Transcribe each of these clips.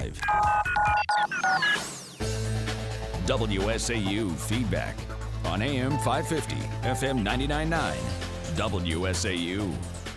95. WSAU Feedback on AM 550, FM 99.9, WSAU.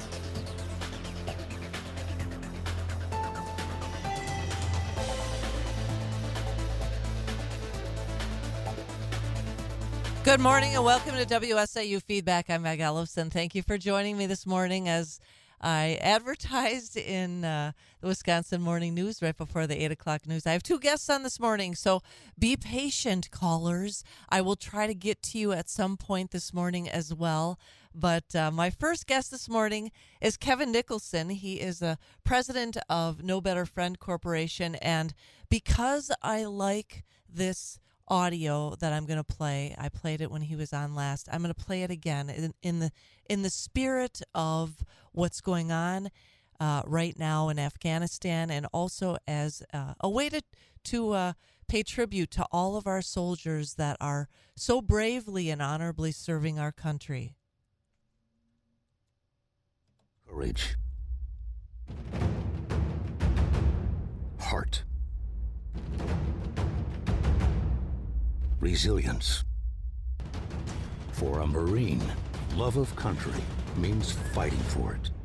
Good morning and welcome to WSAU Feedback. I'm Meg Ellefson. Thank you for joining me this morning as I advertised in the Wisconsin Morning News right before the 8 o'clock news. I have two guests on this morning, so be patient, callers. I will try to get to you at some point this morning as well. But my first guest this morning is Kevin Nicholson. He is a president of No Better Friend Corporation. And because I like this audio that I'm going to play, I played it when he was on last. I'm going to play it again in the spirit of what's going on right now in Afghanistan, and also as a way to pay tribute to all of our soldiers that are so bravely and honorably serving our country. Courage. Heart. Resilience. For a Marine, love of country means fighting for it.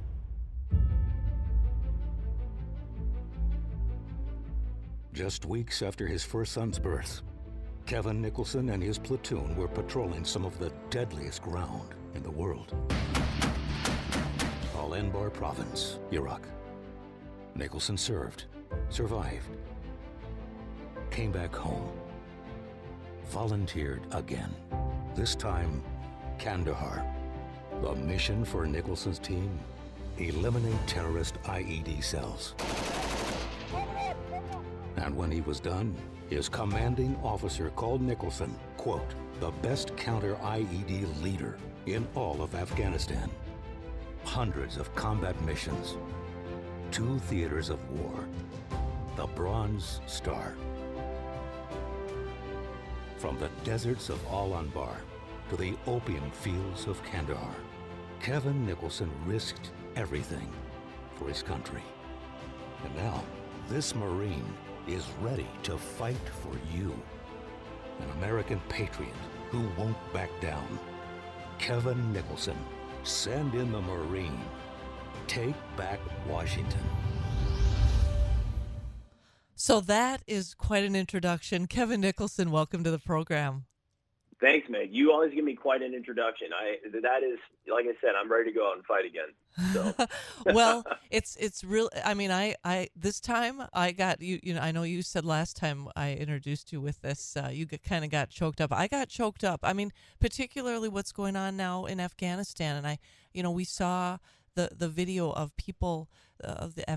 Just weeks after his first son's birth, Kevin Nicholson and his platoon were patrolling some of the deadliest ground in the world. Al Anbar Province, Iraq. Nicholson served, survived, came back home. Volunteered again. This time, Kandahar. The mission for Nicholson's team: eliminate terrorist IED cells. And when he was done, his commanding officer called Nicholson, quote, the best counter-IED leader in all of Afghanistan. Hundreds of combat missions, 2 theaters of war, the Bronze Star. From the deserts of Al Anbar to the opium fields of Kandahar, Kevin Nicholson risked everything for his country. And now, this Marine is ready to fight for you. An American patriot who won't back down. Kevin Nicholson, send in the Marine. Take back Washington. So that is quite an introduction. Kevin Nicholson, welcome to the program. Thanks, Meg. You always give me quite an introduction. That is, like I said, I'm ready to go out and fight again. So. Well, it's real. I mean, I this time I got you. You know, I know you said last time I introduced you with this, you kind of got choked up. I got choked up. I mean, particularly what's going on now in Afghanistan, and we saw the video of people of the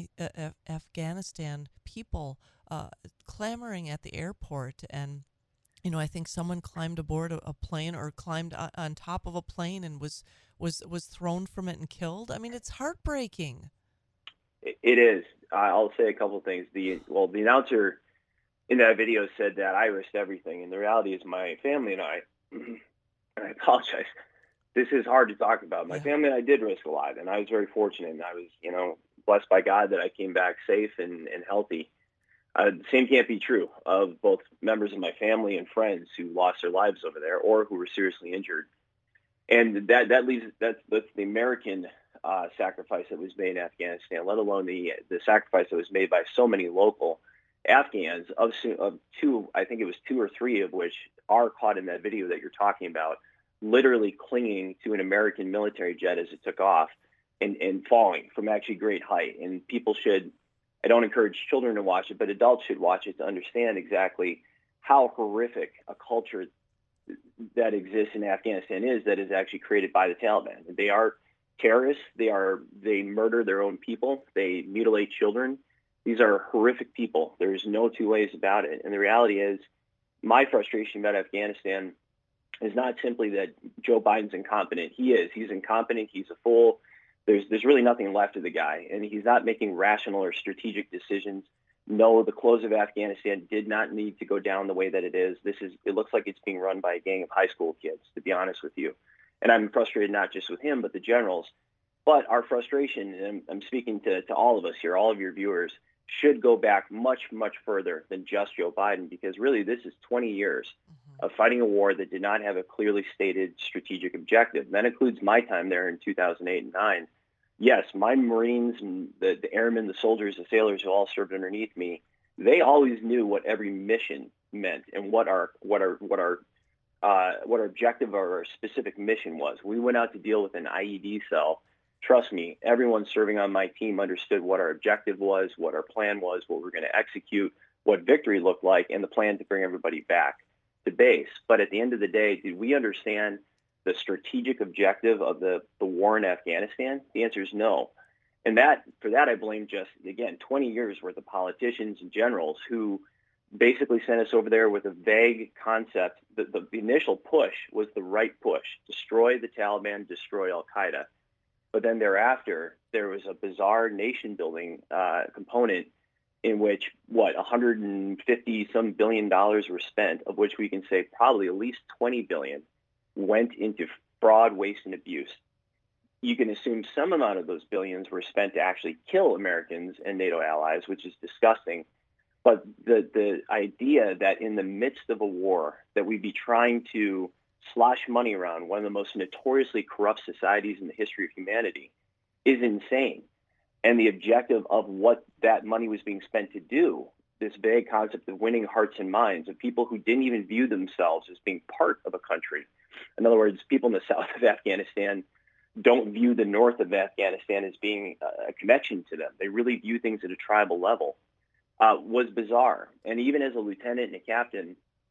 Afghanistan people clamoring at the airport, and I think someone climbed aboard a plane or climbed on top of a plane and was thrown from it and killed. I mean, it's heartbreaking. It is. I'll say a couple of things. The announcer in that video said that I risked everything, and the reality is my family and I, and I apologize, this is hard to talk about. My family and I did risk a lot, and I was very fortunate, and I was, blessed by God that I came back safe and healthy. The same can't be true of both members of my family and friends who lost their lives over there or who were seriously injured. And that's the American sacrifice that was made in Afghanistan, let alone the sacrifice that was made by so many local Afghans of two, I think it was 2 or 3 of which are caught in that video that you're talking about, literally clinging to an American military jet as it took off and falling from actually great height. And people should, I don't encourage children to watch it, but adults should watch it to understand exactly how horrific a culture that exists in Afghanistan is that is actually created by the Taliban. They are terrorists. They murder their own people. They mutilate children. These are horrific people. There's no two ways about it. And the reality is, my frustration about Afghanistan is not simply that Joe Biden's incompetent. He is. He's incompetent. He's a fool. There's really nothing left of the guy, and he's not making rational or strategic decisions. No, the close of Afghanistan did not need to go down the way that it is. It looks like it's being run by a gang of high school kids, to be honest with you. And I'm frustrated not just with him, but the generals. But our frustration, and I'm speaking to all of us here, all of your viewers, should go back much, much further than just Joe Biden, because really this is 20 years of fighting a war that did not have a clearly stated strategic objective. That includes my time there in 2008 and 9. Yes, my Marines and the airmen, the soldiers, the sailors who all served underneath me, they always knew what every mission meant and what our objective or our specific mission was. We went out to deal with an IED cell. Trust me, everyone serving on my team understood what our objective was, what our plan was, what we were going to execute, what victory looked like, and the plan to bring everybody back to base. But at the end of the day, did we understand the strategic objective of the war in Afghanistan? The answer is no. And for that, I blame just, again, 20 years worth of politicians and generals who basically sent us over there with a vague concept. The initial push was the right push: destroy the Taliban, destroy Al-Qaeda. But then thereafter, there was a bizarre nation-building component in which, 150-some billion dollars were spent, of which we can say probably at least 20 billion went into fraud, waste, and abuse. You can assume some amount of those billions were spent to actually kill Americans and NATO allies, which is disgusting. But the idea that in the midst of a war that we'd be trying to slosh money around one of the most notoriously corrupt societies in the history of humanity is insane. And the objective of what that money was being spent to do, this vague concept of winning hearts and minds of people who didn't even view themselves as being part of a country. In other words, people in the south of Afghanistan don't view the north of Afghanistan as being a connection to them. They really view things at a tribal level, was bizarre. And even as a lieutenant and a captain,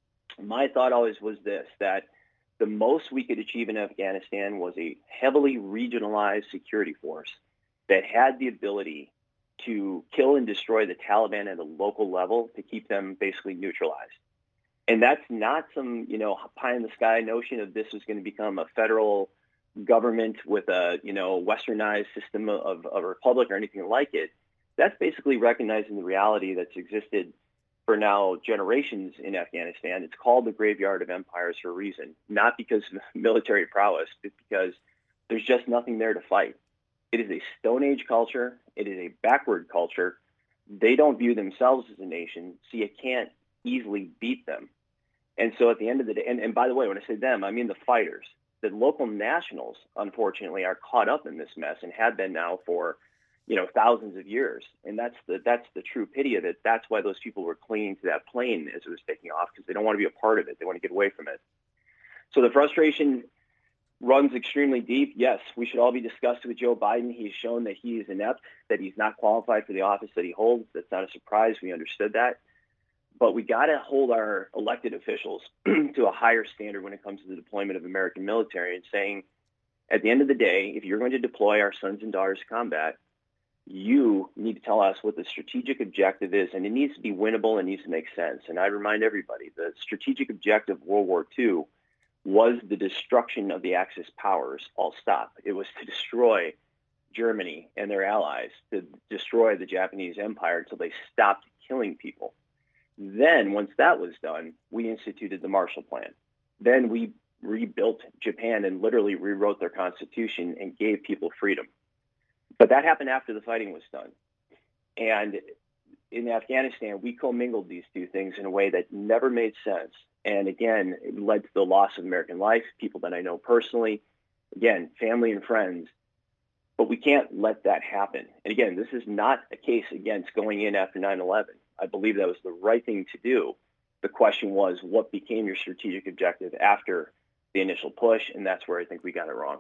my thought always was this, that the most we could achieve in Afghanistan was a heavily regionalized security force that had the ability to kill and destroy the Taliban at a local level to keep them basically neutralized. And that's not some, pie in the sky notion of this is going to become a federal government with a, westernized system of a republic or anything like it. That's basically recognizing the reality that's existed for now generations in Afghanistan. It's called the graveyard of empires for a reason, not because of military prowess, but because there's just nothing there to fight. It is a Stone Age culture. It is a backward culture. They don't view themselves as a nation, so you can't easily beat them. And so at the end of the day, and by the way, when I say them, I mean the fighters. The local nationals, unfortunately, are caught up in this mess and have been now for, thousands of years. And that's the true pity of it. That's why those people were clinging to that plane as it was taking off, because they don't want to be a part of it. They want to get away from it. So the frustration runs extremely deep. Yes, we should all be disgusted with Joe Biden. He's shown that he is inept, that he's not qualified for the office that he holds. That's not a surprise. We understood that. But we got to hold our elected officials to a higher standard when it comes to the deployment of American military, and saying, at the end of the day, if you're going to deploy our sons and daughters to combat, you need to tell us what the strategic objective is, and it needs to be winnable and needs to make sense. And I remind everybody, the strategic objective of World War II was the destruction of the Axis powers, all stop. It was to destroy Germany and their allies, to destroy the Japanese Empire until they stopped killing people. Then, once that was done, we instituted the Marshall Plan. Then we rebuilt Japan and literally rewrote their constitution and gave people freedom. But that happened after the fighting was done. And in Afghanistan, we commingled these two things in a way that never made sense. And again, it led to the loss of American life, people that I know personally, again, family and friends. But we can't let that happen. And again, this is not a case against going in after 9/11. I believe that was the right thing to do. The question was, what became your strategic objective after the initial push? And that's where I think we got it wrong.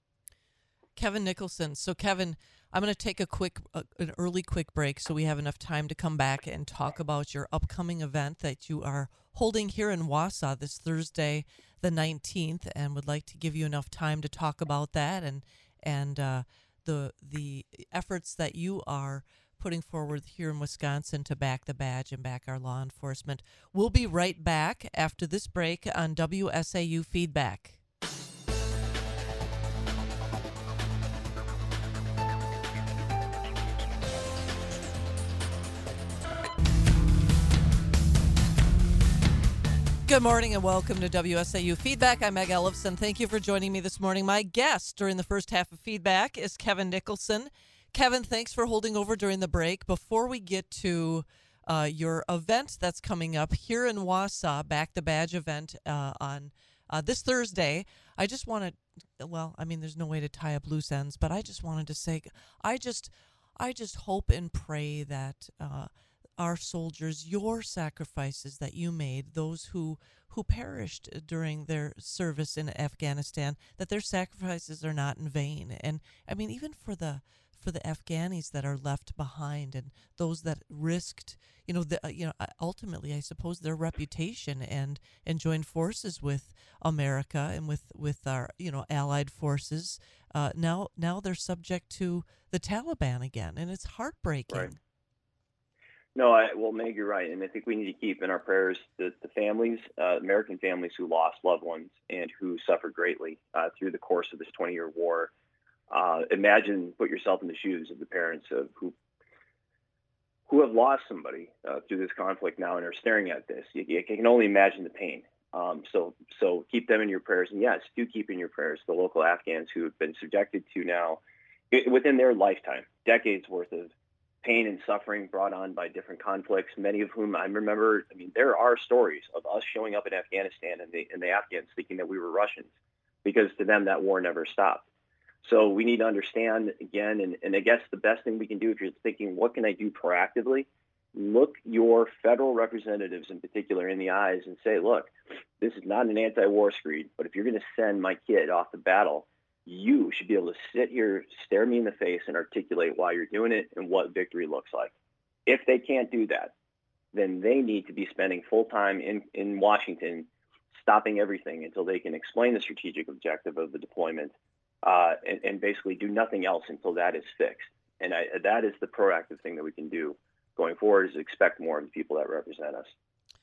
Kevin Nicholson. So, Kevin, I'm going to take an early quick break so we have enough time to come back and talk about your upcoming event that you are holding here in Wausau this Thursday, the 19th, and would like to give you enough time to talk about that and the efforts that you are putting forward here in Wisconsin to back the badge and back our law enforcement. We'll be right back after this break on WSAU Feedback. Good morning and welcome to WSAU Feedback. I'm Meg Ellefson. Thank you for joining me this morning. My guest during the first half of Feedback is Kevin Nicholson. Kevin, thanks for holding over during the break. Before we get to your event that's coming up here in Wausau, Back the Badge event on this Thursday, I just want to, well, I mean, there's no way to tie up loose ends, but I just wanted to say, I just hope and pray that our soldiers, your sacrifices that you made, those who perished during their service in Afghanistan, that their sacrifices are not in vain. And I mean, even for the Afghanis that are left behind and those that risked, ultimately, I suppose, their reputation and joined forces with America and with our, allied forces. Now they're subject to the Taliban again, and it's heartbreaking. Right. No, well, Meg, you're right, and I think we need to keep in our prayers the families, American families who lost loved ones and who suffered greatly through the course of this 20-year war. Imagine, put yourself in the shoes of the parents of who have lost somebody through this conflict now and are staring at this. You can only imagine the pain. So keep them in your prayers, and yes, do keep in your prayers the local Afghans who have been subjected to now, within their lifetime, decades worth of pain and suffering brought on by different conflicts, many of whom I remember. I mean, there are stories of us showing up in Afghanistan and the Afghans thinking that we were Russians, because to them that war never stopped. So we need to understand again, and I guess the best thing we can do if you're thinking, what can I do proactively? Look your federal representatives in particular in the eyes and say, look, this is not an anti-war screed, but if you're going to send my kid off to battle, you should be able to sit here, stare me in the face, and articulate why you're doing it and what victory looks like. If they can't do that, then they need to be spending full time in Washington, stopping everything until they can explain the strategic objective of the deployment, and basically do nothing else until that is fixed. And that is the proactive thing that we can do going forward, is expect more of the people that represent us.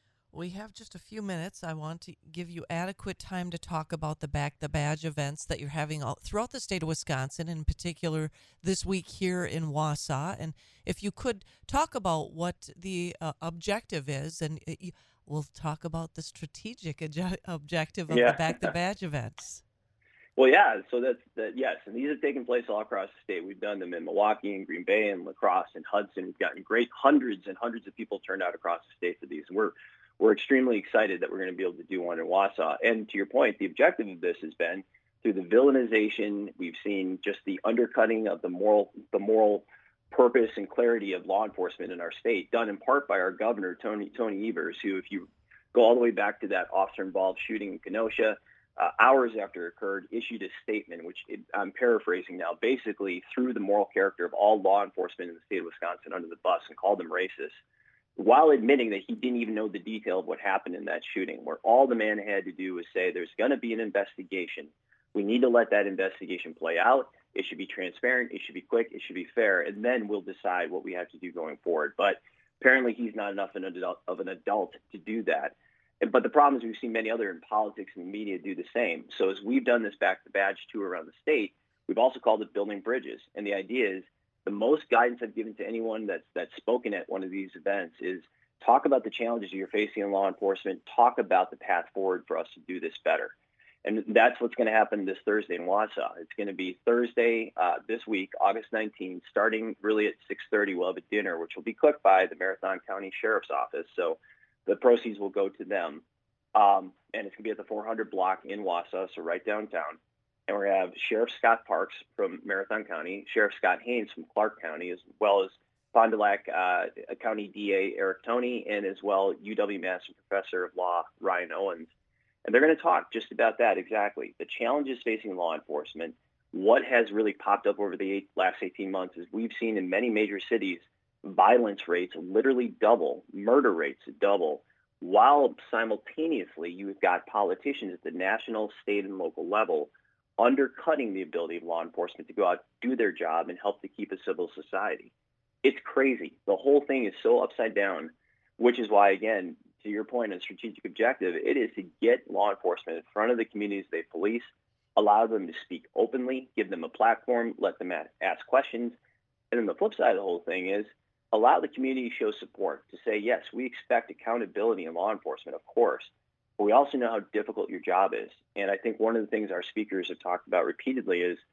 We have just a few minutes. I want to give you adequate time to talk about the Back the Badge events that you're having throughout the state of Wisconsin, in particular this week here in Wausau. And if you could talk about what the objective is, and we'll talk about the strategic objective of the Back the Badge events. Well, yeah, so yes, and these have taken place all across the state. We've done them in Milwaukee and Green Bay and La Crosse and Hudson. We've gotten great hundreds and hundreds of people turned out across the state for these. And we're extremely excited that we're going to be able to do one in Wausau. And to your point, the objective of this has been through the villainization. We've seen just the undercutting of the moral purpose and clarity of law enforcement in our state, done in part by our governor, Tony Evers, who, if you go all the way back to that officer-involved shooting in Kenosha, hours after it occurred, issued a statement, which I'm paraphrasing now, basically threw the moral character of all law enforcement in the state of Wisconsin under the bus and called them racist, while admitting that he didn't even know the detail of what happened in that shooting, where all the man had to do was say, there's going to be an investigation. We need to let that investigation play out. It should be transparent. It should be quick. It should be fair. And then we'll decide what we have to do going forward. But apparently he's not enough of an adult to do that. But the problem is we've seen many other in politics and the media do the same. So as we've done this Back the Badge tour around the state, we've also called it Building Bridges. And the idea is, the most guidance I've given to anyone that's spoken at one of these events is talk about the challenges you're facing in law enforcement, talk about the path forward for us to do this better. And that's what's going to happen this Thursday in Wausau. It's going to be Thursday this week, August 19th, starting really at 6:30. We'll have a dinner, which will be cooked by the Marathon County Sheriff's Office. So the proceeds will go to them. And it's going to be at the 400 block in Wausau, so right downtown. And we're going to have Sheriff Scott Parks from Marathon County, Sheriff Scott Haynes from Clark County, as well as Fond du Lac County DA Eric Toney, and as well UW-Madison Professor of Law Ryan Owens. And they're going to talk just about that exactly. The challenges facing law enforcement, what has really popped up over the last 18 months is we've seen in many major cities violence rates literally double, murder rates double, while simultaneously you've got politicians at the national, state, and local level undercutting the ability of law enforcement to go out, do their job, and help to keep a civil society. It's crazy. The whole thing is so upside down, which is why, again, to your point on strategic objective, it is to get law enforcement in front of the communities they police, allow them to speak openly, give them a platform, let them ask questions. And then the flip side of the whole thing is allow the community to show support, to say, yes, we expect accountability in law enforcement, of course, but we also know how difficult your job is. And I think one of the things our speakers have talked about repeatedly is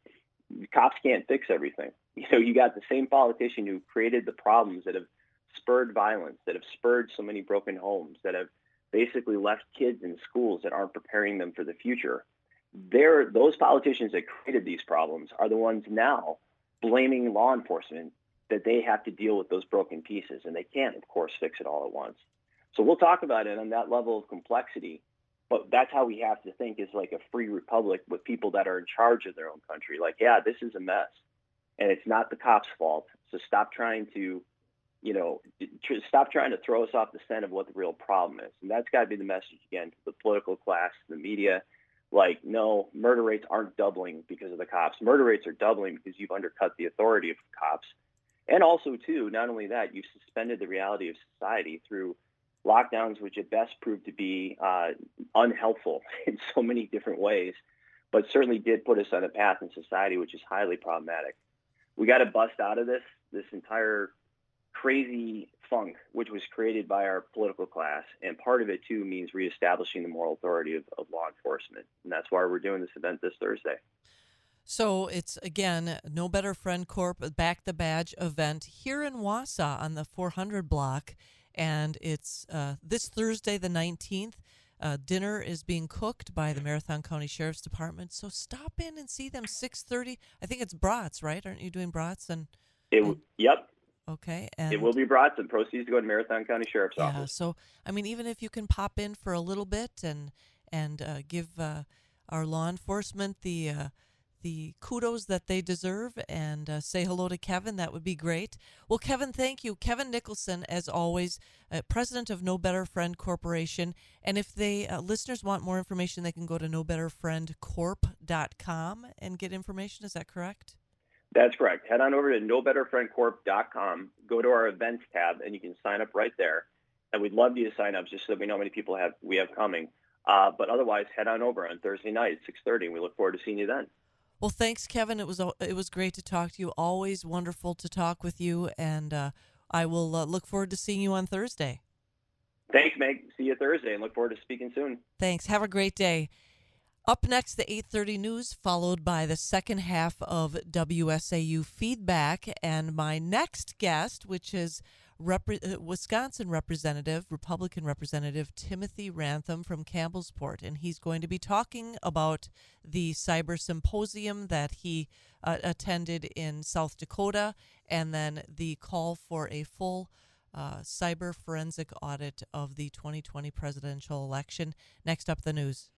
cops can't fix everything. You got the same politician who created the problems that have spurred violence, that have spurred so many broken homes, that have basically left kids in schools that aren't preparing them for the future. Those politicians that created these problems are the ones now blaming law enforcement that they have to deal with those broken pieces, and they can't, of course, fix it all at once. So we'll talk about it on that level of complexity, but that's how we have to think, is like a free republic with people that are in charge of their own country. Like, yeah, this is a mess, and it's not the cops' fault. So stop trying to, stop trying to throw us off the scent of what the real problem is. And that's got to be the message, again, to the political class, the media. Like, no, murder rates aren't doubling because of the cops. Murder rates are doubling because you've undercut the authority of cops. And also, too, not only that, you've suspended the reality of society through lockdowns, which at best proved to be unhelpful in so many different ways, but certainly did put us on a path in society which is highly problematic. We got to bust out of this entire crazy funk, which was created by our political class. And part of it, too, means reestablishing the moral authority of law enforcement. And that's why we're doing this event this Thursday. So it's, again, No Better Friend Corp Back the Badge event here in Wausau on the 400 block. And it's this Thursday, the 19th. Dinner is being cooked by the Marathon County Sheriff's Department. So stop in and see them, 6:30. I think it's brats, right? Aren't you doing brats? Yep. Okay. And it will be brats, and proceeds to go to Marathon County Sheriff's Office. Yeah, so, I mean, even if you can pop in for a little bit and give our law enforcement the kudos that they deserve and say hello to Kevin, that would be great. Well, Kevin, thank you. Kevin Nicholson, as always, president of No Better Friend Corporation. And if listeners want more information, they can go to nobetterfriendcorp.com and get information. Is that correct? That's correct. Head on over to nobetterfriendcorp.com, go to our events tab, and you can sign up right there. And we'd love you to sign up just so we know how many people we have coming. But otherwise, head on over on Thursday night at 6:30, and we look forward to seeing you then. Well, thanks, Kevin. It was great to talk to you. Always wonderful to talk with you, and I will look forward to seeing you on Thursday. Thanks, Meg. See you Thursday, and look forward to speaking soon. Thanks. Have a great day. Up next, the 8:30 news, followed by the second half of WSAU Feedback, and my next guest, which is Wisconsin Republican Representative Timothy Rantham from Campbellsport, and he's going to be talking about the cyber symposium that he attended in South Dakota, and then the call for a full cyber forensic audit of the 2020 presidential election. Next up, the news.